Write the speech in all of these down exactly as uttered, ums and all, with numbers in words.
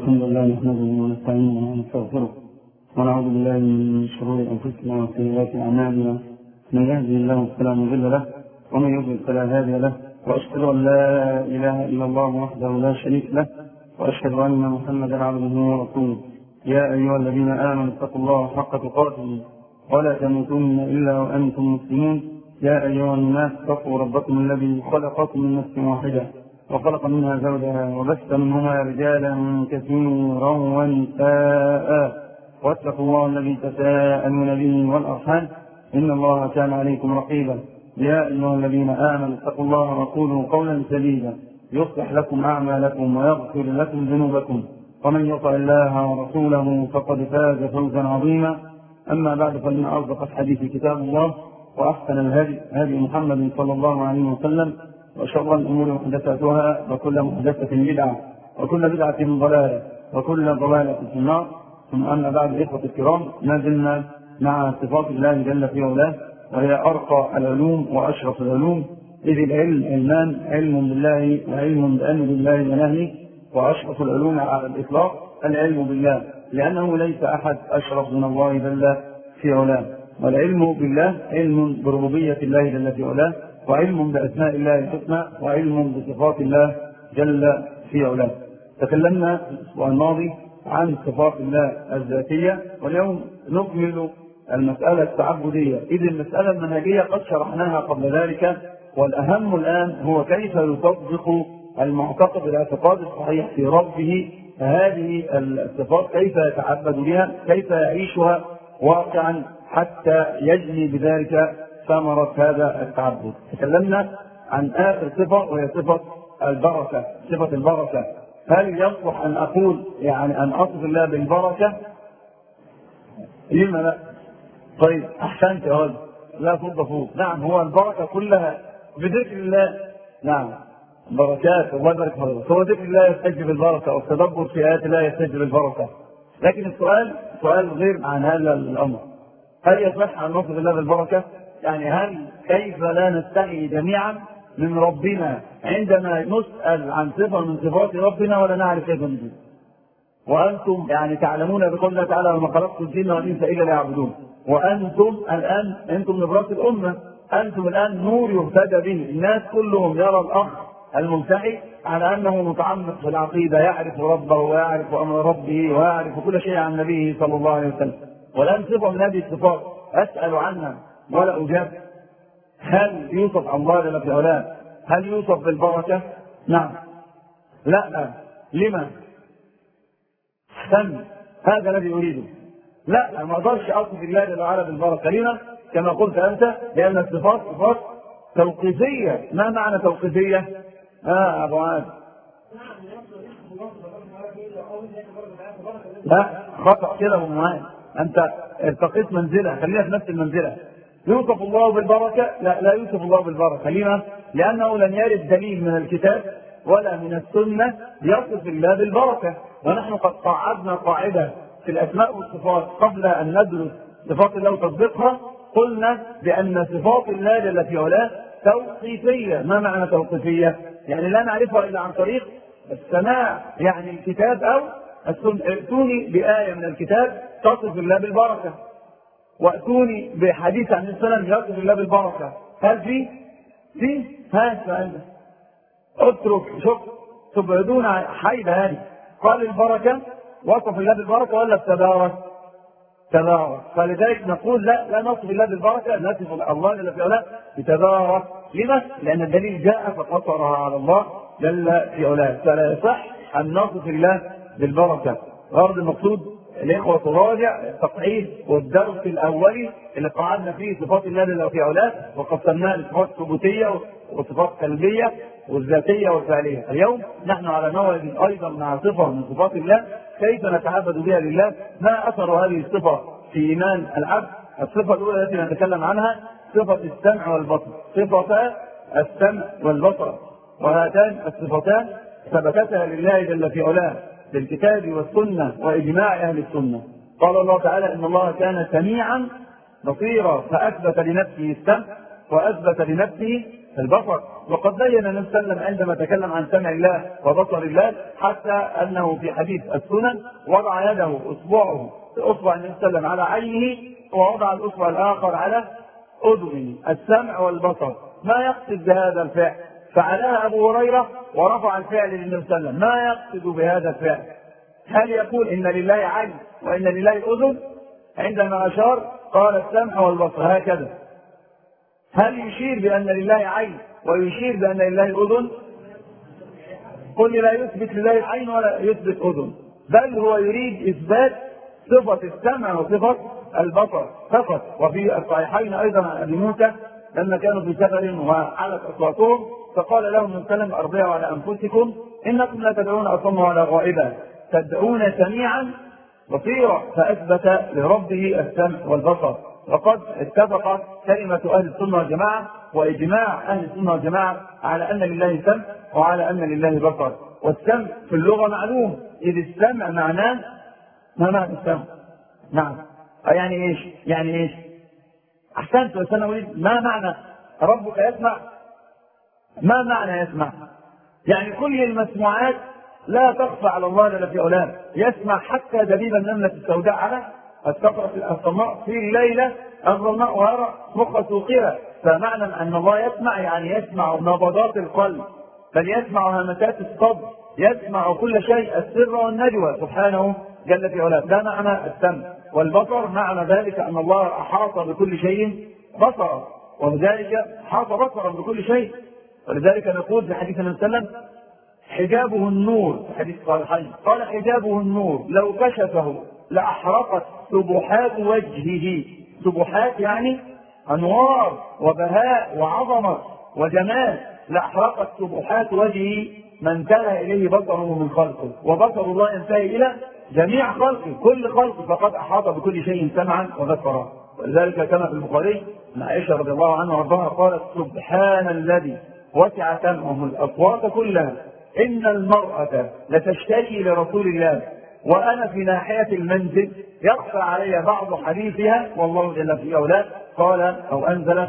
الحمد لله نحمده ونستعينه ونستغفره ونعوذ بالله من شرور انفسنا وسيئات اعمالنا، من يهده الله فلا مضل له ومن يضلل فلا هادي له، واشهد ان لا اله الا الله وحده لا شريك له، واشهد ان محمدا عبده ورسوله. يا ايها الذين امنوا اتقوا الله حق تقاته ولا تموتن الا وانتم مسلمون. يا ايها الناس اتقوا ربكم الذي خلقكم من نفس واحده وخلق منها زوجها وبث منهما رجالا كثيرا ونساء، واتقوا الله الذي تساءلون به والارحام ان الله كان عليكم رقيبا. يا ايها الذين امنوا اتقوا الله وقولوا قولا سديدا يصلح لكم اعمالكم ويغفر لكم ذنوبكم، ومن يطع الله ورسوله فقد فاز فوزا عظيما. اما بعد، فان اصدق الحديث كتاب الله، واحسن الهدي هدي محمد صلى الله عليه وسلم، وشر الامور محدثاتها، وكل محدثه بدعه، وكل بدعه ضلاله، وكل ضلاله في النار. ثم اما بعد، اخوه الكرام، ما زلنا مع صفات الله جل في علاه، وهي ارقى العلوم واشرف العلوم، اذ العلم علمان، علم بالله وعلم بامر الله ونهيه، واشرف العلوم على الاطلاق العلم بالله، لانه ليس احد اشرف من الله جل في علاه. والعلم بالله علم بربوبيه الله جل في علاه، وعلم بأسماء الله الحسنى، وعلم بصفات الله جل في علاه. تكلمنا في الأسبوع الماضي عن صفات الله الذاتية، واليوم نكمل المسألة التعبدية، إذ المسألة المنهجية قد شرحناها قبل ذلك، والأهم الآن هو كيف يطبق المعتقد الاعتقاد الصحيح في ربه هذه الصفات، كيف يتعبد بها، كيف يعيشها واقعا حتى يجني بذلك ثمرة هذا التعبد. تكلمنا عن آخر صفة، وهي صفة البركة. صفة البركة، هل يصلح أن أقول يعني أن أصف الله بالبركة؟ لما لا؟ طيب أحسنت يا رجل، لا فوق فوق. نعم، هو البركة كلها بذكر الله. نعم، بركات الله يبارك فيك. هو ذكر الله يستجلب البركة، والتدبر في آيات الله يستجلب البركة. لكن السؤال سؤال غير عن هذا الأمر. هل يصح أن نصف الله بالبركة؟ يعني هل كيف لا نستحي جميعا من ربنا عندما نسأل عن صفة من صفات ربنا ولا نعرف كيف نجيب؟ وأنتم يعني تعلمون بقول الله تعالى: وما خلقت الجن والإنس إلا ليعبدون. وأنتم الآن أنتم نبرة الأمة، أنتم الآن نور يهتدى به، الناس كلهم يرى الأخ الملتحي على أنه متعمق في العقيدة، يعرف ربه ويعرف أمر ربه ويعرف كل شيء عن نبيه صلى الله عليه وسلم. والآن صفة من هذه الصفات أسأل عنها ولا أجاب. هل يوصف الله جل في علاه هل يوصف بالبركة؟ نعم. لا. لما؟ سم هذا الذي أريده. لا، ما أقدرش أوصف الله جل وعلا بالبركة. لما؟ كما قلت أنت، لأن الصفات صفات توقيفية. ما معنى توقيفية؟ آه أبو عاد. لا، خطأ كده أبو معاذ، أنت ارتقيت منزلة، خلينا في نفس المنزلة. يوصف الله بالبركة؟ لا، لا يوصف الله بالبركة. لما؟ لأنه لن يرد دليل من الكتاب ولا من السنة يصف الله بالبركة. ونحن قد قعدنا قاعدة في الأسماء والصفات قبل أن ندرس صفات الله وتطبيقها، قلنا بأن صفات الله جل في علاه توقيفية. ما معنى توقيفية؟ يعني لا نعرفها إلا عن طريق السماع، يعني الكتاب أو السنة. ائتوني بآية من الكتاب تصف الله بالبركة، واتوني بحديث عن السلام يصف الله بالبركه. هل في؟ في؟ ها سؤال. اترك، شوف تبعدون حيدة هذه. قال البركه وصف الله بالبركه ولا التبارك؟ تبارك. فلذلك نقول لا لا نصف الله بالبركه، نصف الله جل في علاه بتبارك. لما؟ لان الدليل جاء فقصرها على الله جل في علاه، فلا يصح ان نصف الله بالبركه. غرض المقصود الإخوة تراجع التقعيد والدرس الأولي اللي قعدنا فيه صفات الله جل في علاه، وقسمناها لصفات ثبوتية وصفات قلبية والذاتية والفعلية. اليوم نحن على موعد أيضا مع صفة من صفات الله، كيف نتعبد بها لله، ما أثر هذه الصفة في إيمان العبد. الصفة الأولى التي نتكلم عنها صفة السمع والبصر، صفتا السمع والبصر، وهاتان الصفتان ثبتتها لله جل في علاه بالكتاب والسنة وإجماع أهل السنة. قال الله تعالى: إن الله كان سميعا بصيرا، فأثبت لنفسه السمع وأثبت لنفسه البصر. وقد بين النبي صلى الله عليه وسلم عندما تكلم عن سمع الله وبصر الله حتى أنه في حديث السنن وضع يده أصبعه أصبع النبي صلى الله عليه وسلم على عينه ووضع الأصبع الآخر على أذنه، السمع والبصر. ما يقصد بهذا الفعل؟ فعلها أبو هريرة ورفع الفعل للنبي صلى الله عليه وسلم. ما يقصد بهذا الفعل؟ هل يقول إن لله عين وإن لله أذن؟ عندما أشار قال السمع والبصر هكذا. هل يشير بأن لله عين ويشير بأن لله أذن؟ قل لا يثبت لله عين ولا يثبت أذن، بل هو يريد إثبات صفة السمع وصفة البصر فقط. وفي الصحيحين أيضا عن أبي موسى لما كانوا في سفر وعلت أصواتهم فقال لهم من سلم أربعوا على أنفسكم إنكم لا تدعون أصم ولا غائبا تدعون سميعا بصيرا، فأثبت لربه السمع والبصر. وقد اتفق كلمة أهل السنة والجماعة وإجماع أهل السنة والجماعة على أن لله سمع وعلى أن لله بصر. والسمع في اللغة معلوم، إذ السمع معناه ما معنى السمع؟ نعم، يعني إيش؟ يعني إيش؟ أحسنت. بس أنا أريد ما معنى ربك يسمع؟ ما معنى يسمع؟ يعني كل المسموعات لا تخفى على الله جل في علاه، يسمع حتى دبيب النملة السوداء على الصخرة الصماء في الليلة الظلماء ويرى مخ سوقها. فمعنى أن الله يسمع يعني يسمع نبضات القلب، بل يسمع همسات الصدر، يسمع كل شيء السر والنجوى سبحانه جل في علاه. ده معنى السمع. والبصر معنى ذلك أن الله أحاط بكل شيء بصرا، ولذلك أحاط بصرا بكل شيء. ولذلك نقول في حديث النبي صلى الله عليه وسلم حجابه النور، حديث صحيحين قال حجابه النور لو كشفه لأحرقت سبحات وجهه. سبحات يعني أنوار وبهاء وعظمة وجمال، لأحرقت سبحات وجهه ما انتهى إليه بصره من خلقه. وبصر الله ينتهي إلى جميع خلقه، كل خلقه، فقد أحاط بكل شيء سمعا وبصرا. ولذلك كما في البخاري عن عائشة رضي الله عنها وارضاها قالت سبحان الذي وسع سمعه الأصوات كلها إن المرأة لتشتكي لرسول الله وأنا في ناحية المنزل يخفى علي بعض حديثها والله جل في علاه قال أو أنزل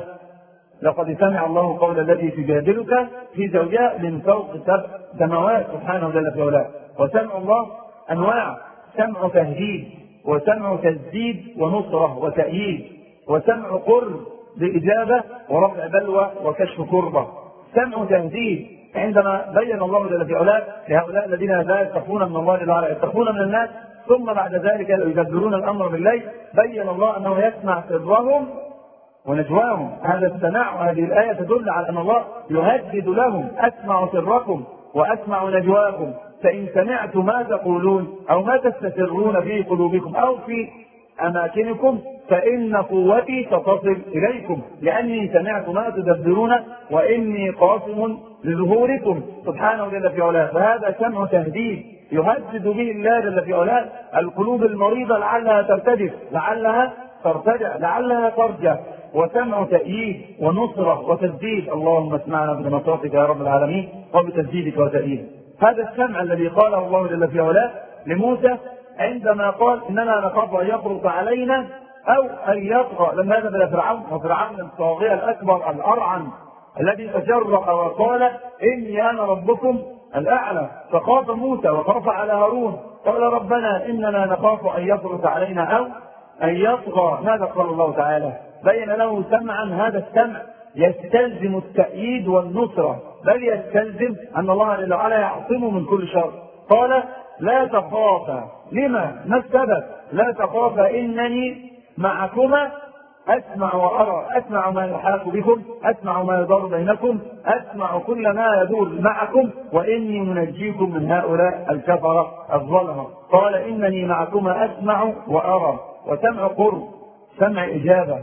لقد سمع الله قول التي تجادلك في زوجها من فوق سبع سماوات سبحانه جل في علاه. وسمع الله أنواع، سمع تهديد وسمع تسديد ونصرة وتأييد، وسمع قرب بإجابة ورفع بلوى وكشف كربة. سمع تهديد عندما بين الله جل في علاه لهؤلاء الذين لا يستخفون من الله جل وعلا يستخفون من الناس ثم بعد ذلك يدبرون الأمر بالليل، بين الله أنه يسمع سرهم ونجواهم. هذا السماع وهذه الآية تدل على أن الله يهدد لهم أسمع سركم وأسمع نجواكم، فإن سمعت ما تقولون أو ما تستسرون في قلوبكم أو في أماكنكم فإن قوتي ستصل إليكم لأني سمعت ما تدبرون وإني قاسم لظهوركم سبحانه جل في علاه. فهذا سمع تهديد يهدد به الله جل في علاه القلوب المريضة لعلها ترتجف، لعلها ترتجع، لعلها ترجع. وسمع تأييد ونصرة وتسديد، اللهم اسمعنا بنصرتك يا رب العالمين وبتسديدك وتأييدك. هذا السمع الذي قاله الله جل في علاه لموسى عندما قال إننا نخاف أن يفرط علينا أو أن يطغى لما ذهب إلى فرعون، وفرعون الطاغية الأكبر الأرعن الذي تجرأ وقال إني أنا ربكم الأعلى. فخاف موسى وخاف على هارون قال ربنا إننا نخاف أن يفرط علينا أو أن يطغى. ماذا قال الله تعالى؟ بين له سمعا، هذا السمع يستلزم التأييد والنصرة، بل يستلزم أن الله جل وعلا يعصمه من كل شر. قال لا تخافا. لما؟ ما السبب؟ لا تخافا إنني معكما أسمع وأرى، أسمع ما يحاك بكم، أسمع ما يدور بينكم، أسمع كل ما يدور معكم وإني منجيكم من هؤلاء الكفرة الظلمة. قال إنني معكما أسمع وأرى. وسمع قرب، سمع إجابة،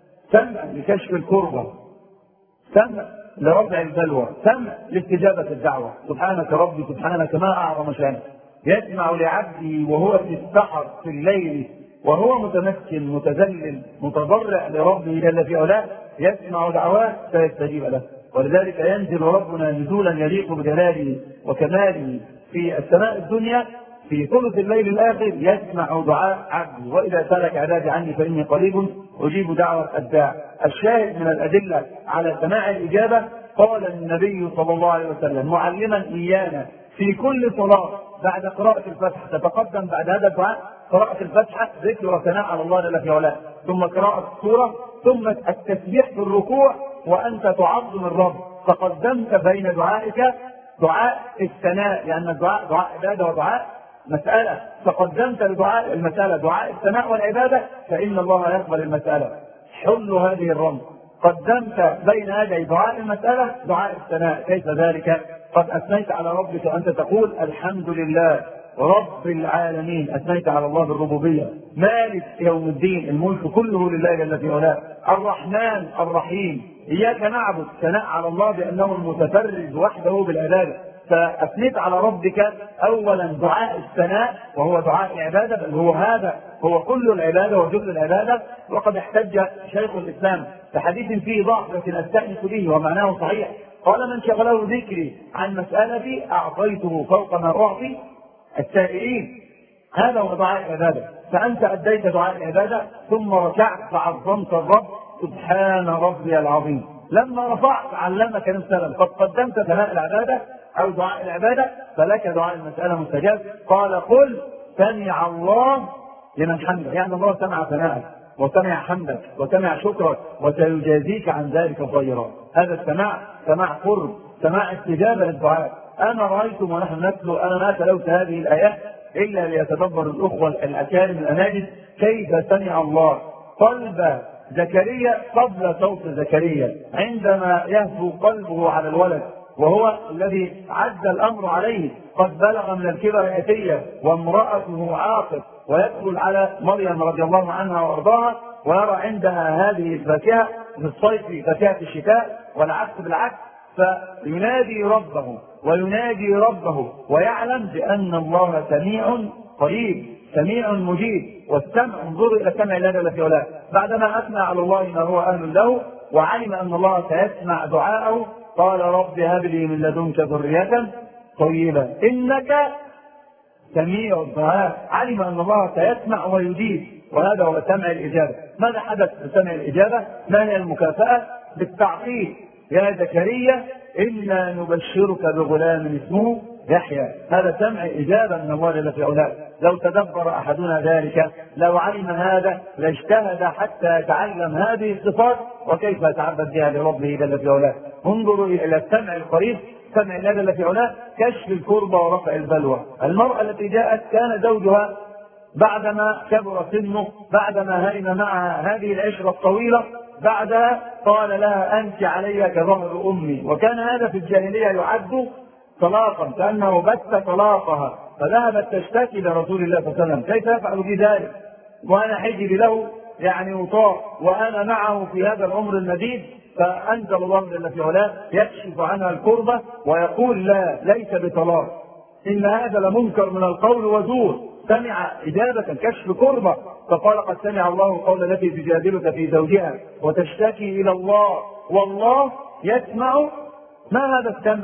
سمع لكشف الكربة، سمع لرفع البلوى، سمع لاستجابة الدعوة. سبحانك ربي سبحانك ما أعظم شأنك. يسمع لعبده وهو في السحر في الليل وهو متمكن متذلل متضرع لربه جل في علاه، يسمع دعواه فيستجيب له. ولذلك ينزل ربنا نزولا يليق بجلاله وكماله في السماء الدنيا في ثلث الليل الآخر يسمع دعاء عبده. وإذا سألك عبادي عني فإني قريب أجيب دعوة الداع. الشاهد من الأدلة على سماع الإجابة قال النبي صلى الله عليه وسلم معلما إيانا في كل صلاة بعد قراءة الفاتحة تتقدم بعد هذا الدعاء قراءة الفاتحة ذكر وثناء على الله جل في علاه، ثم قراءة السورة، ثم التسبيح في الركوع وأنت تعظم الرب، فقدمت بين دعائك دعاء الثناء، لأن الدعاء دعاء عبادة ودعاء مسألة، فقدمت لدعاء المسألة دعاء الثناء والعبادة، فإن الله يقبل المسألة. حل هذه الرمز، قدمت بين يدي دعاء المسألة دعاء الثناء، كيف ذلك؟ قد أثنيت على ربك أنت تقول الحمد لله رب العالمين، أثنيت على الله بالربوبية، مالك يوم الدين الملك كله لله جل في علاه، الرحمن الرحيم، إياك نعبد، ثناء على الله بأنه المتفرد وحده بالعبادة، فأثنيت على ربك أولا دعاء الثناء وهو دعاء العبادة، بل هو هذا هو كل العبادة وجزء العبادة. وقد احتج شيخ الإسلام بحديث فيه ضعف لكن أستأنس به ومعناه صحيح، قال من شغله ذكري عن مسألتي أعطيته فوق ما أعطي السائلين. هذا هو دعاء العبادة، فأنت أديت دعاء العبادة ثم ركعت فعظمت الرب سبحان ربي العظيم. لما رفعت علمك نفسك قد قدمت ثناء العبادة أو دعاء العبادة، فلك دعاء المسألة مستجاب. قال قل سمع الله لمن حمده، يعني الله سمع ثناءك وسمع حمدك وسمع شكرك وسيجازيك عن ذلك خيرا. هذا السماع سماع قرب، سماع استجابة للدعاء. أنا رأيتم ونحن نتلو، أنا ما تلوت هذه الآيات إلا ليتدبر الأخوة الأكارم الأناجد كيف سمع الله قلب زكريا قبل صوت زكريا عندما يهفو قلبه على الولد، وهو الذي عد الأمر عليه، قد بلغ من الكبر أتية وامرأته عاقر، ويدخل على مريم رضي الله عنها وارضاها ويرى عندها هذه الفاكهة في الصيف فاكهة الشتاء والعكس بالعكس، فينادي ربه وينادي ربه ويعلم بأن الله سميع قريب سميع مجيب. والسمع انظروا إلى سمع الله جل في علاه، بعدما أثنى على الله ما هو أهل له وعلم أن الله سيسمع دعاءه قال رب هب لي من لدنك ذرية طيبة إنك سميع الدعاء. علم أن الله سيسمع ويجيب، وهذا هو سمع الإجابة. ماذا حدث بسمع الإجابة؟ ما هي المكافأة؟ بالتعقيب يا زكريا إنا نبشرك بغلام اسمه يحيى. هذا سمع إجابة من الله جل في علاه. لو تدبر أحدنا ذلك لو علم هذا لاجتهد حتى يتعلم هذه الصفات وكيف يتعبد بها لربه جل في علاه. انظروا إلى السمع القريب، سمع الله جل في علاه، كشف الكربة ورفع البلوى. المرأة التي جاءت كان زوجها بعدما كبر سنه، بعدما هرم معها هذه العشرة الطويلة، بعدها قال لها أنت علي كظهر أمي، وكان هذا في الجاهلية يعد طلاقا، كأنه بت طلاقها، فذهبت تشتكي لرسول الله صلى الله عليه وسلم كيف يفعل بذلك وأنا حجب له يعني وطاع وأنا معه في هذا العمر المديد. فأنزل الله جل في علاه يكشف عنها الكربة ويقول لا ليس بطلاق، إن هذا لمنكر من القول وزور. سمع إجابة كشف كربة، فقال قد سمع الله قول التي تجادلك في زوجها وتشتكي إلى الله والله يسمع. ما هذا السمع؟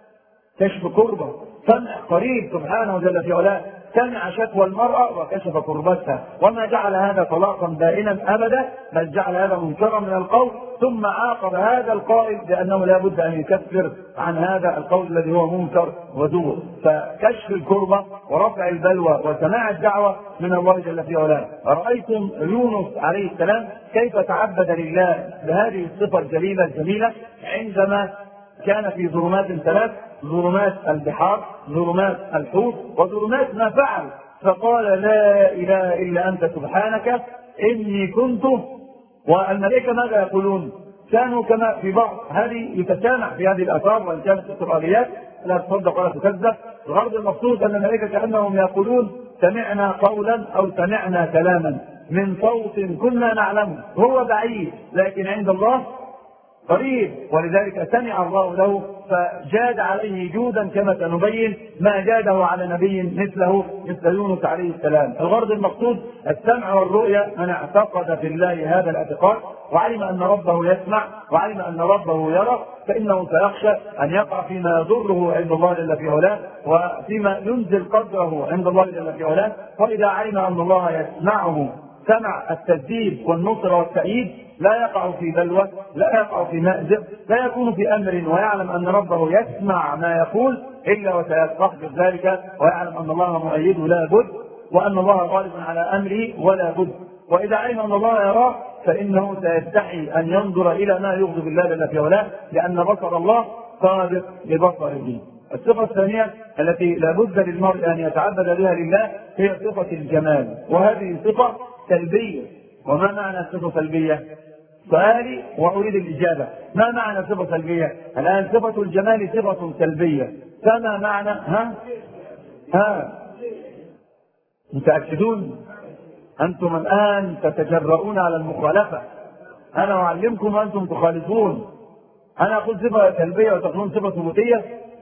كشف كربة، سمع قريب سبحانه جل في علاه. سمع شكوى المرأة وكشف كربتها، وما جعل هذا طلاقا بائنا أبدا، بل جعل هذا منكرا من القول، ثم عاقب هذا القائل بأنه لا بد أن يكفر عن هذا القول الذي هو منكر وزور. فكشف الكربة ورفع البلوى وسماع الدعوة من الله جل في علاه. رأيتم يونس عليه السلام كيف تعبد لله بهذه الصفة الجليلة الجميلة عندما كان في ظلمات ثلاث، ظلمات البحار، ظلمات الحوت، وظلمات ما فعل، فقال لا إله إلا أنت سبحانك إني كنت. والملائكة ماذا يقولون؟ كانوا كما في بعض هذه يتسامح في هذه الآثار وإن كانت إسرائيليات لا تصدق ولا تكذب. الغرض المقصود أن الملائكة كأنهم يقولون سمعنا قولا أو سمعنا كلاما من صوت كنا نعلمه، هو بعيد لكن عند الله قريب، ولذلك سمع الله له فجاد عليه جودا كما سنبين ما جاده على نبي مثله مثل يونس عليه السلام. الغرض المقصود السمع والرؤية. من اعتقد في الله هذا الاعتقاد وعلم أن ربه يسمع وعلم أن ربه يرى فإنه سيخشى أن يقع فيما يضره عند الله جل في علاه وفيما ينزل قدره عند الله جل في علاه. فإذا علم أن الله يسمعه سمع التسديد والنصر والتأييد لا يقع في بلوى، لا يقع في مأزق، لا يكون في أمر ويعلم أن ربه يسمع ما يقول إلا وسيستحضر ذلك، ويعلم أن الله مؤيده لا بد، وأن الله غالب على أمره ولا بد. وإذا علم أن الله يراه فإنه سيستحي أن ينظر إلى ما يغضب الله جل في علاه، لأن بصر الله سابق لبصره. الصفة الثانية التي لا بد للمرء أن يتعبد بها لله هي صفة الجمال، وهذه صفة سلبية. وما معنى صفة سلبية؟ سؤالي وأريد الإجابة. ما معنى صفة سلبية؟ الآن صفة الجمال صفة سلبية، فما معنى؟ ها؟ ها؟ متأكدون؟ أنتم الآن تتجرؤون على المخالفة. أنا أعلمكم وأنتم تخالفون. أنا أقول صفة سلبية وتقولون صفة ثبوتية.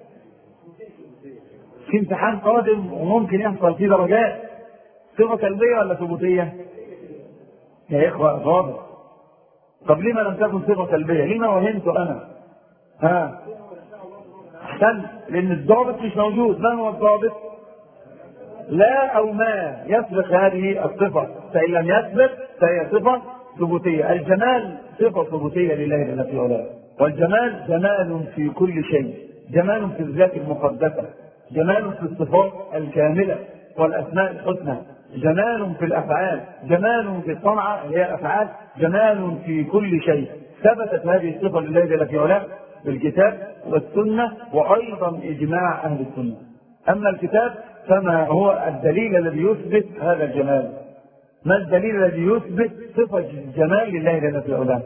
في امتحان قادم وممكن يحصل فيه درجات. صفة سلبية ولا ثبوتية؟ يا إخوة ضابط. طب لما لم تكن صفة سلبية؟ لما وهمت أنا؟ ها؟ أحسن، لأن الضابط مش موجود. ما هو الضابط؟ لا أو ما يسبق هذه الصفة، فإن لم يسبق فهي صفة ثبوتية. الجمال صفة ثبوتية لله جل في علاه، والجمال جمال في كل شيء، جمال في الذات المقدسة، جمال في الصفات الكاملة والأسماء الحسنى، جمال في الأفعال، جمال في الصنعة اللي هي الأفعال، جمال في كل شيء. ثبتت هذه الصفة لله جل في علاه بالكتاب والسنة، وأيضا إجماع أهل السنة. أما الكتاب فما هو الدليل الذي يثبت هذا الجمال؟ ما الدليل الذي يثبت صفة الجمال لله جل في علاه؟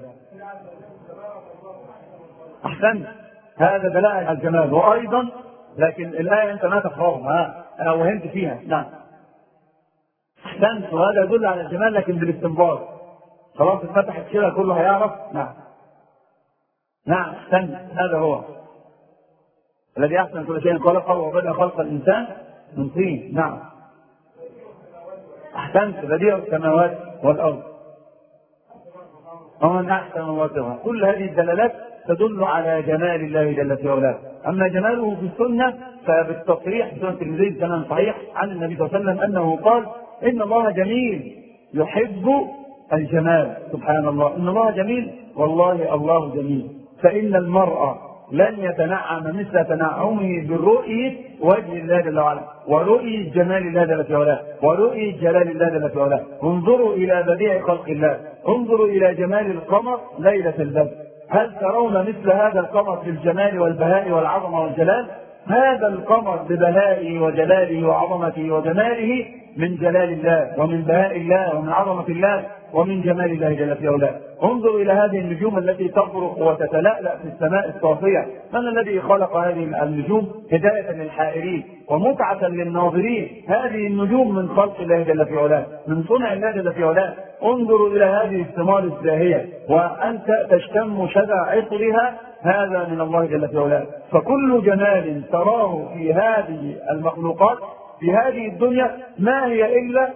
أحسن، هذا دلائل على الجمال. وأيضا لكن الآية أنت ما تقرأها، أنا وهمت فيها. نعم أحسنت، وهذا يدل على الجمال لكن بالاستنباط. خلاص اتفتحت كده كله هيعرف. نعم نعم أحسنت، هذا هو الذي أحسن كل شيء خلقه وبدأ خلق الإنسان من طين. نعم أحسنت، بديع السماوات والأرض ومن أحسن وصفا. كل هذه الدلالات تدل على جمال الله جل في علاه. أما جماله في السنة فبالتصريح في سنة الترمذي كلام صحيح عن النبي صلى الله عليه وسلم أنه قال: إن الله جميل يحب الجمال. سبحان الله، إن الله جميل، والله الله جميل. فإن المرء لن يتنعم مثل تنعمه بالرؤية وجه الله جل وعلا، ورؤية جمال الله جل في علاه، ورؤية جلال الله جل في علاه. انظروا إلى بديع خلق الله، انظروا إلى جمال القمر ليلة البدر. هل ترون مثل هذا القمر في الجمال والبهاء والعظمة والجلال؟ هذا القمر ببهائه وجلاله وعظمته وجماله من جلال الله ومن بهاء الله ومن عظمة الله ومن جمال الله جل في علاه. انظروا إلى هذه النجوم التي تبرق وتتلألأ في السماء الصافية. من الذي خلق هذه النجوم؟ هداية للحائرين ومتعة للناظرين. هذه النجوم من خلق الله جل في علاه، من صنع الله جل في علاه. انظروا إلى هذه الثمار الزاهية وأنت تشتم شذا عطرها، هذا من الله جل في علاه. فكل جمال تراه في هذه المخلوقات في هذه الدنيا ما هي إلا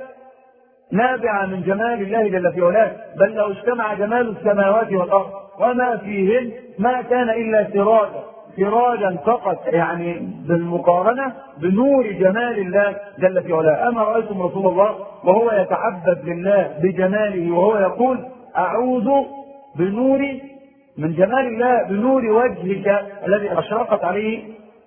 نابعة من جمال الله جل في علاه. بل لو اجتمع جمال السماوات والأرض وما فيهن ما كان إلا سراجا سراجا فقط، يعني بالمقارنة بنور جمال الله جل في علاه. أما رأيتم رسول الله وهو يتعبد لله بجماله وهو يقول: أعوذ بنور من جمال الله بنور وجهك الذي أشرقت عليه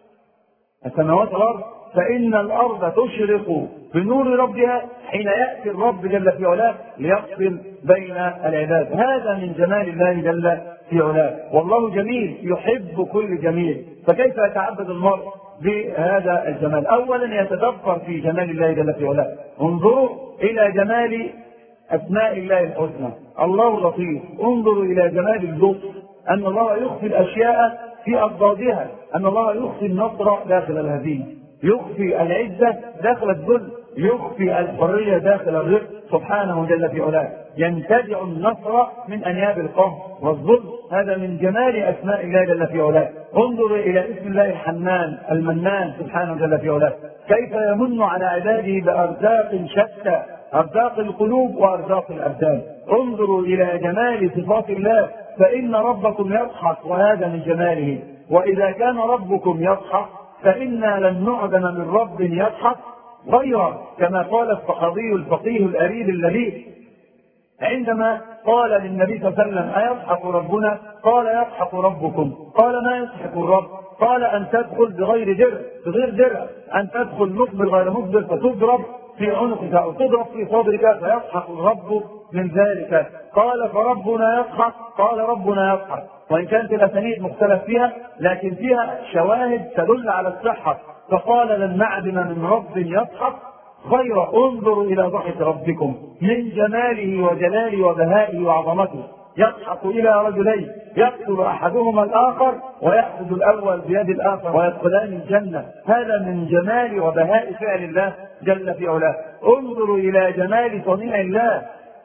السماوات والأرض، فإن الأرض تشرق بنور ربها حين يأتي الرب جل في علاه ليفصل بين العباد. هذا من جمال الله جل في علاه. والله جميل يحب كل جميل. فكيف يتعبد المرء بهذا الجمال؟ أولا يتدبر في جمال الله جل في علاه. انظروا إلى جمال أسماء الله الحسنى، الله لطيف. انظروا إلى جمال اللطف، أن الله يخفي الأشياء في أضدادها، أن الله يخفي النصر داخل الهزيمة، يخفي العزة داخل الذل، يخفي الحرية داخل الرزق سبحانه جل في علاه. ينتزع النصر من أنياب القهر والظلم. هذا من جمال أسماء الله جل في علاه. انظر إلى اسم الله الحنان المنان سبحانه جل في علاه، كيف يمن على عباده بأرزاق شتى، أرزاق القلوب وأرزاق الأبدان. انظروا إلى جمال صفات الله، فإن ربكم يضحك وهذا من جماله. وإذا كان ربكم يضحك فإنا لن نعدم من رب يضحك غيره، كما قال الصحابي الفقيه الأريد اللبيب: عندما قال للنبي صلى الله عليه وسلم أيضحك ربنا؟ قال يضحك ربكم. قال ما يضحك الرب؟ قال أن تدخل بغير درع بغير درع أن تدخل مقبل غير مقبل فتضرب في عنقك أو تضرب في صدرك فيضحك الرب من ذلك. قال فربنا يضحك؟ قال ربنا يضحك. وإن كانت الأسانيد مختلف فيها لكن فيها شواهد تدل على الصحة. فقال لن نعدم من رب يضحك خير انظروا إلى ضحك ربكم من جماله وجلاله وبهائه وعظمته. يضحك إلى رجلين يقتل أحدهما الآخر ويأخذ الأول بيد الآخر ويدخلان الجنة. هذا من جمال وبهاء فعل الله جل في علاه. انظروا إلى جمال صنيع الله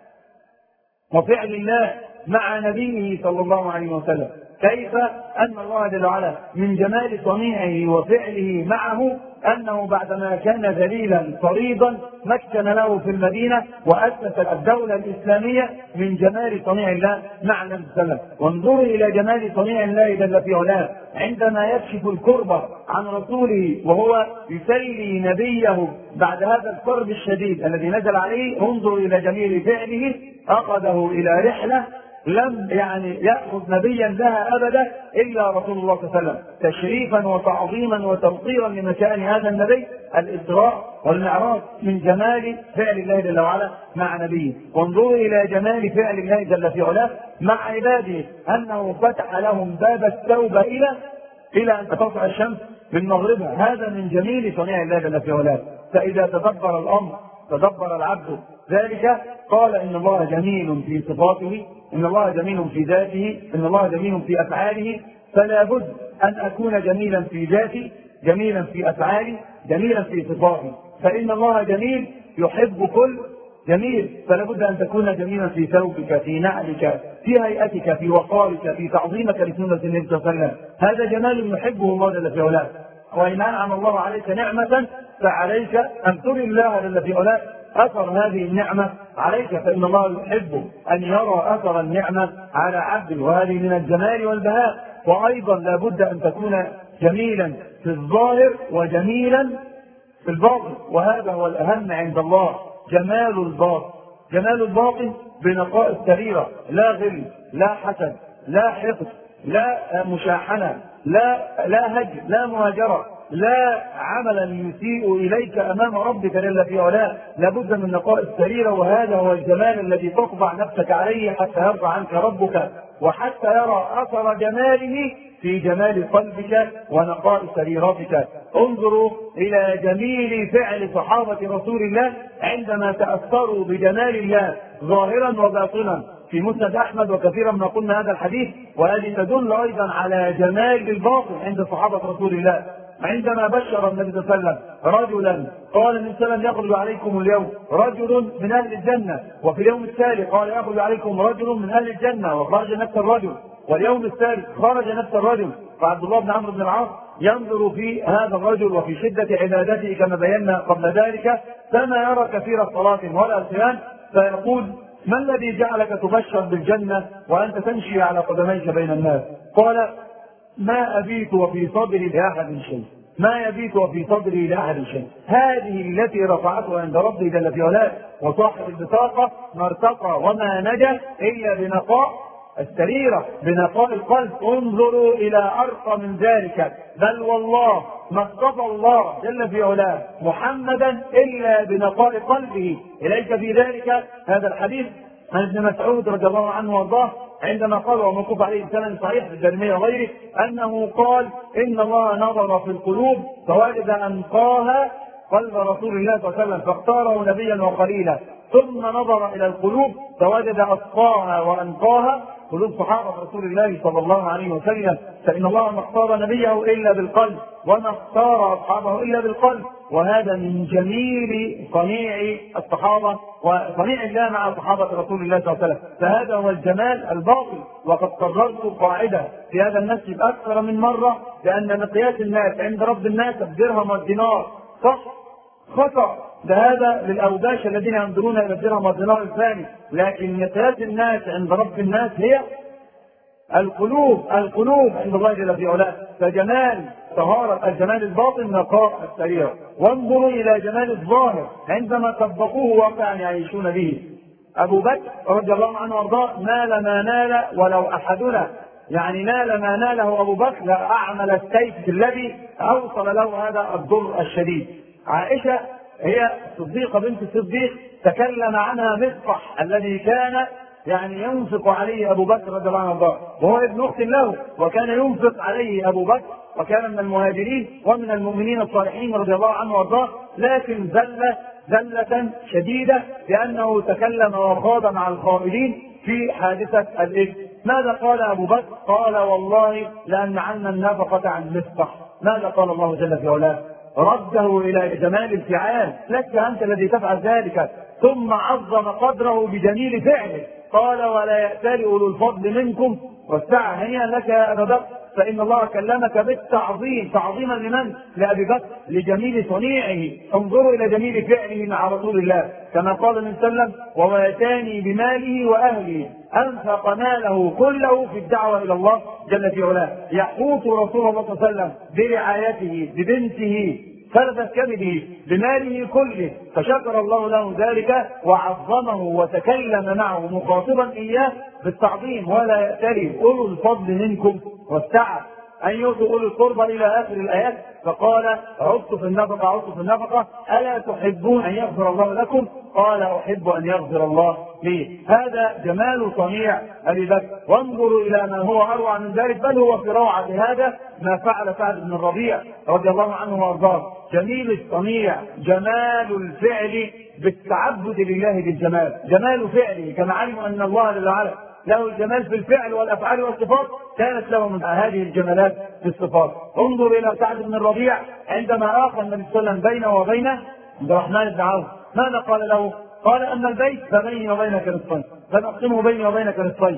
وفعل الله مع نبيه صلى الله عليه وسلم. كيف أن الله جل وعلا من جمال صنيعه وفعله معه أنه بعدما كان ذليلا صريضا مكن له في المدينة وأسس الدولة الإسلامية من جمال صنيع الله مع النبي صلى الله عليه وسلم. وانظروا إلى جمال صنيع الله جل في علاه عندما يكشف الكربة عن رسوله وهو يسلي نبيه بعد هذا الكرب الشديد الذي نزل عليه. انظروا إلى جميل فعله أخذه إلى رحلة لم يعني يأخذ نبيا لها أبدا إلا رسول الله صلى الله عليه وسلم تشريفا وتعظيما وتوقيرا لمكان هذا النبي. الإسراء والمعراج من جمال فعل الله جل وعلا مع نبيه. وانظروا إلى جمال فعل الله جل في علاه مع عباده أنه فتح لهم باب التوبة إلى إلى أن تطلع الشمس من مغربها. هذا من جميل صنيع الله جل في علاه. فإذا تدبر الأمر تدبر العبد ذلك قال إن الله جميل في صفاته، إن الله جميل في ذاته، إن الله جميل في أفعاله. فلا بد أن أكون جميلا في ذاتي، جميلا في أفعالي، جميلا في صفاتي. فإن الله جميل يحب كل جميل. فلا بد أن تكون جميلا في ثوبك، في نعلك، في هيئتك، في وقارك، في تعظيمك لسنة النبي صلى الله عليه وسلم. هذا جمال يحبه الله جل في علاه. وإن أنعم الله عليك نعمة فعليك أن تري الله جل في علاه أثر هذه النعمة عليك. فإن الله يحب أن يرى أثر النعمة على عبده وهذه من الجمال والبهاء. وأيضا لا بد أن تكون جميلا في الظاهر وجميلا في الباطن. وهذا هو الأهم عند الله جمال الباطن. جمال الباطن بنقاء السريرة، لا غل، لا حسد، لا حقد، لا مشاحنة، لا لا هجر، لا مهاجرة، لا عملا يسيء إليك أمام ربك جل في علاه. لابد من نقاء السريرة. وهذا هو الجمال الذي تطبع نفسك عليه حتى يرضى عنك ربك وحتى يرى أثر جماله في جمال قلبك ونقاء سريرتك. انظروا إلى جميل فعل صحابة رسول الله عندما تأثروا بجمال الله ظاهرا وباطنا. في مسند أحمد وكثيرا ما قلنا هذا الحديث. وهذه تدل أيضا على جمال الباطن عند صحابة رسول الله. عندما بشر النبي صلى الله عليه وسلم رجلا قال النبي صلى الله عليه وسلم يخرج عليكم اليوم رجل من أهل الجنة، وفي اليوم التالي قال يخرج عليكم رجل من أهل الجنة وخرج نفس الرجل، واليوم الثالث خرج نفس الرجل. فعبد الله بن عمرو بن العاص ينظر في هذا الرجل وفي شدة عبادته كما بينا قبل ذلك فما يرى كثير الصلاة ولا صيام، فيقول ما الذي جعلك تبشر بالجنة وأنت تمشي على قدميك بين الناس؟ قال ما أبيت وفي صدري لأحد شيء، ما يبيت وفي صدري لأحد شيء. هذه التي رفعته عند ربي جل في علاه. وصاحب البطاقة ما ارتقى وما نجا إلا بنقاء السريرة، بنقاء القلب. انظروا إلى أرقى من ذلك. بل والله ما اصطفى الله جل في علاه محمدا إلا بنقاء قلبه. إليك في ذلك هذا الحديث عن ابن مسعود رضي الله عنه وارضاه عندما قال وموقوف عليه سند صحيح في الدارمية وغيره أنه قال إن الله نظر في القلوب فوجد أنقاها قلب رسول الله صلى الله عليه وسلم فاختاره نبيا وقليلا، ثم نظر إلى القلوب فوجد أصفاها وأنقاها قلوب صحابة رسول الله صلى الله عليه وسلم. فإن الله ما اختار نبيه إلا بالقلب وما اختار أصحابه إلا بالقلب. وهذا من جميل صنيع الصحابة وصنيع الله مع صحابة رسول الله صلى الله عليه وسلم. فهذا هو الجمال الباطل. وقد قررت قاعدة في هذا المسجد أكثر من مرة بأن مقياس الناس عند رب الناس الدرهم والدينار صح خطأ. ده هذا للأوباش الذين ينظرون إلى الدرهم والدينار الثاني. لكن مقياس الناس عند رب الناس هي القلوب. القلوب عند الله جل في علاه. فجمال طهارة الجمال الباطن نقاء السريرة. وانظروا إلى جمال الظاهر عندما طبقوه واقعا يعيشون به. أبو بكر رضي الله عنه وارضاه نال ما نال ولو أحدنا، يعني نال ما ناله أبو بكر لأعمل السيف الذي أوصل له هذا الضر الشديد. عائشة هي صديقة بنت الصديق تكلم عنها مصطح الذي كان يعني ينفق عليه أبو بكر رضي الله عنه وارضاه، وهو ابن أخت له، وكان ينفق عليه أبو بكر، وكان من المهاجرين ومن المؤمنين الصالحين رضي الله عنه وارضاه، لكن زل زلة شديدة لأنه تكلم وخاض مع الخائضين في حادثة الإفك. ماذا قال أبو بكر؟ قال والله لأمنعن النفقة عن مصطح. ماذا قال الله جل في علاه؟ رده إلى جمال الفعال، لست أنت الذي تفعل ذلك، ثم عظم قدره بجميل فعله. قال ولا يأتل أولو الفضل منكم والسعة. هيا لك يا أبا بكر، فإن الله كلمك بالتعظيم. تعظيما لمن؟ لأبي بكر، لجميل صنيعه. انظروا إلى جميل فعله مع رسول الله، كما قال النبي صلى الله عليه وسلم وواتاني بماله وأهله، أنفق ماله كله في الدعوة إلى الله جل في علاه، يحوط رسول الله صلى الله عليه وسلم برعايته ببنته فرد كبده بماله كله، فشكر الله له ذلك وعظمه وتكلم معه مخاطبا إياه بالتعظيم. ولا يأتلي أولو الفضل منكم والسعة أن يؤتوا أولي القربى إلى آخر الآيات. فقال عدت في النفقة عدت في النفقة ألا تحبون أن يغفر الله لكم؟ قال أحب أن يغفر الله لي. هذا جمال صنيع أبي بكر. وانظروا إلى ما هو أروع من ذلك، بل هو في روعة هذا ما فعل سعد بن الربيع رضي الله عنه وارضاه. جميل الصنيع، جمال الفعل بالتعبد لله بالجمال، جمال فعله كما علموا أن الله جل وعلا له الجمال في الفعل والأفعال والصفات، كانت له من هذه الجمالات في الصفات. انظر إلى سعد بن الربيع عندما آخى النبي صلى الله عليه وسلم بينه وبين عبد الرحمن بن عوف، ماذا قال له؟ قال أما البيت فبيني وبينك نصفين، فنقسمه بيني وبينك نصفين،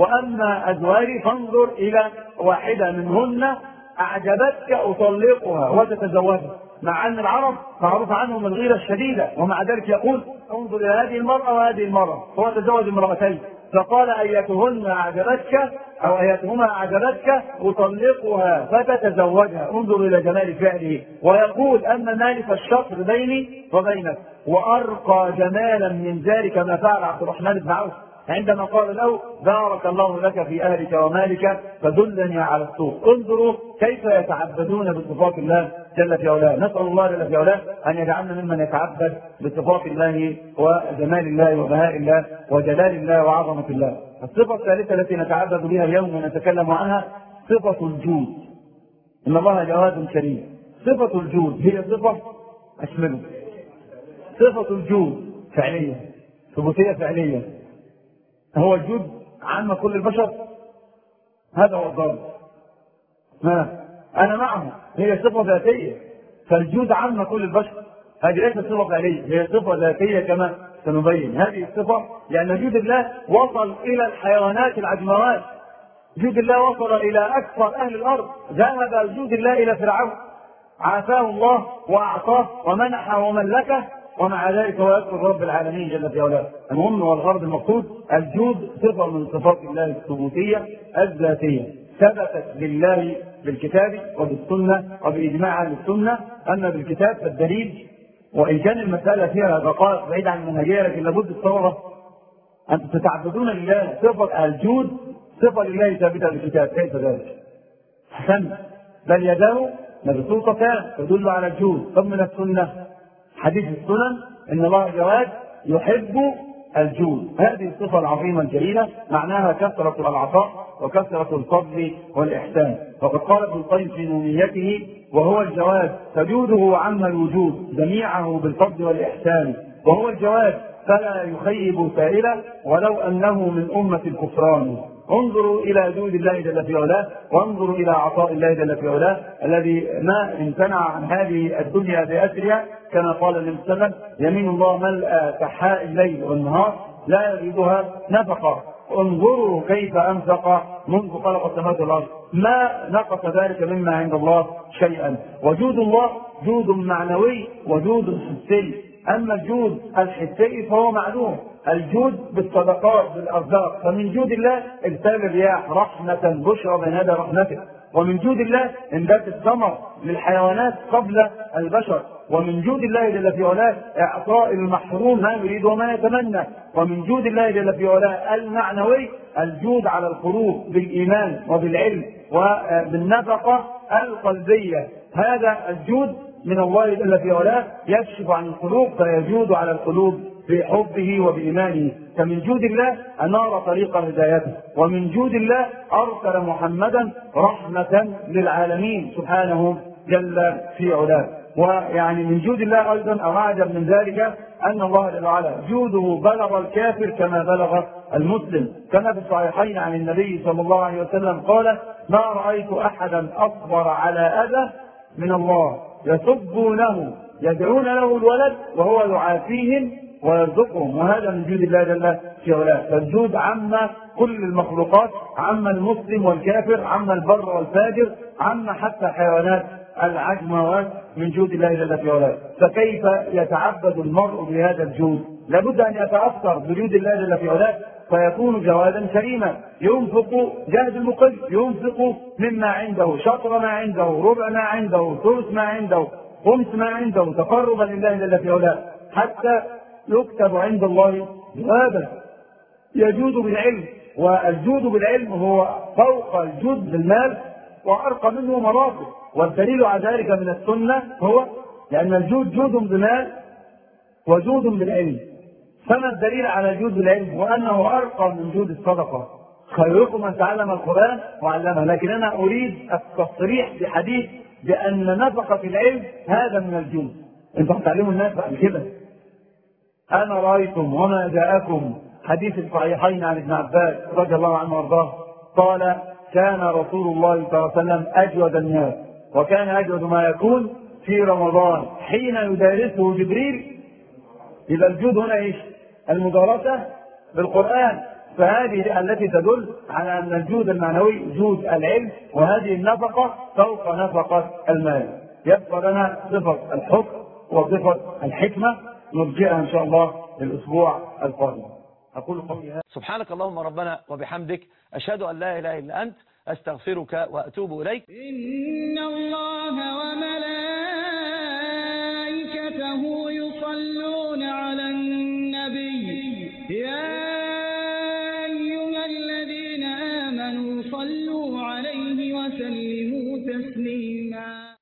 وأما أزواجي فانظر إلى واحدة منهن أعجبتك أطلقها وتتزوجها. مع أن العرب معروف عنهم الغيرة الشديدة، ومع ذلك يقول انظر إلى هذه المرأة وهذه المرأة، هو تزوج امرأتين، فقال أيتهن أعجبتك أو أيتهما أعجبتك أطلقها فتتزوجها. انظر إلى جمال فعله. ويقول أما مالك الشطر بيني وبينك، وأرقى جمالا من ذلك ما فعل عبد الرحمن بن عوف عندما قال له بارك الله لك في أهلك ومالك فدلني على السوق. انظروا كيف يتعبدون بصفات الله جل في علاه. نسأل الله جل في علاه أن يجعلنا ممن يتعبد بصفات الله وجمال الله وبهاء الله وجلال الله وعظمة الله. الصفة الثالثة التي نتعبد بها اليوم ونتكلم عنها صفة الجود. إن الله جواد كريم. صفة الجود هي صفة أشمله. صفة الجود فعلية، ثبوتية فعلية. هو الجود عام كل البشر، هذا هو الضرب. ما أنا معه، هي صفة ذاتية، فالجود عام كل البشر، هذه ليست صفة فعلية، هي صفة ذاتية كما سنبين. هذه الصفة لأن جود الله وصل إلى الحيوانات العجموات، جود الله وصل إلى أكثر أهل الأرض، ذهب جود الله إلى فرعون عافاه الله وأعطاه ومنحه وملكه، ومع ذلك هو يذكر رب العالمين جل في علاه. المهم والغرض المقصود الجود صفة من صفات الله الثبوتية الذاتية، ثبتت لله بالكتاب وبالسنة وبإجماع أهل السنة. أما بالكتاب فالدليل، وإن كان المسألة فيها دقائق بعيد عن المنهجية، لكن لابد الصورة أن تتعبدون لله. صفة الجود صفة لله ثابتة بالكتاب، كيف ذلك؟ حسن، بل يداه مبسوطتان تدل على الجود. طب من السنة حديث السنن إن الله جواد يحب الجود. هذه الصفة العظيمة الجليلة معناها كثرة العطاء وكثرة الفضل والإحسان. وقد قال ابن القيم في نونيته وهو الجواد فجوده عم الوجود جميعه بالفضل والإحسان، وهو الجواد فلا يخيب سائلا ولو أنه من أمة الكفران. انظروا إلى جود الله جل في علاه، وانظروا إلى عطاء الله جل في علاه الذي ما امتنع عن هذه الدنيا بأسرها، كما قال النبي صلى الله عليه وسلم يمين الله ملأ سحاء الليل والنهار لا يجدها نفقة. انظروا كيف أنفق منذ خلق السماوات والأرض، ما نقص ذلك مما عند الله شيئا. وجود الله جود معنوي وجود حسي. أما الجود الحسي فهو معلوم، الجود بالصدقات بالأرزاق. فمن جود الله إرسال الرياح رحمة بشرى بين يدي رحمته، ومن جود الله إنبات الثمر للحيوانات قبل البشر، ومن جود الله جل في علاه إعطاء المحروم ما يريد وما يتمنى. ومن جود الله جل في علاه المعنوي الجود على القلوب بالإيمان وبالعلم وبالنفقة القلبية. هذا الجود من الله جل في علاه يكشف عن القلوب فيجود على القلوب بحبه وبإيمانه. فمن جود الله أنار طريق هدايته، ومن جود الله أرسل محمدا رحمة للعالمين سبحانه جل في علاه. ويعني من جود الله أيضا أو أعجب من ذلك أن الله جل وعلا جوده بلغ الكافر كما بلغ المسلم، كما في الصحيحين عن النبي صلى الله عليه وسلم قال: ما رأيت أحدا أصبر على أذى من الله يسبونه يدعون له الولد وهو يعافيهم ويرزقهم. وهذا من جود الله جل في علاه. فالجود عم كل المخلوقات، عم المسلم والكافر، عم البر والفاجر، عم حتى حيوانات العجموات من جود الله جل في علاه. فكيف يتعبد المرء بهذا الجود؟ لابد ان يتاثر بجود الله جل في علاه فيكون جوادا كريما، ينفق جهد المقل، ينفق مما عنده، شطر ما عنده، ربع ما عنده، ثلث ما عنده، خمس ما عنده، تقربا لله جل في علاه، حتى يكتب عند الله جوادا. يجود بالعلم، والجود بالعلم هو فوق الجود بالمال وارقى منه مراتب. والدليل على ذلك من السنه هو لان الجود جود بمال وجود بالعلم. فما الدليل على جود بالعلم؟ وانه ارقى من جود الصدقه. خيركم من تعلم القران وعلمه. لكن انا اريد التصريح بحديث بان نفقه العلم هذا من الجود. انتم هتعلموا الناس بعد كده. انا رايتم وما جاءكم، حديث الصحيحين عن ابن عباس رضي الله عنه وارضاه قال: كان رسول الله صلى الله عليه وسلم اجود الناس، وكان اجود ما يكون في رمضان حين يدارسه جبريل. يبقى الجود هنا ايش؟ المدارسه بالقران. فهذه التي تدل على ان الجود المعنوي جود العلم، وهذه النفقه فوق نفقه المال. يبقى لنا صفه الحب وصفه الحكمه، نرجئها ان شاء الله الاسبوع القادم. اقول قولي هذا. سبحانك اللهم ربنا وبحمدك، اشهد ان لا اله الا انت، استغفرك واتوب اليك. إن الله وملائكته يصلون على النبي. يا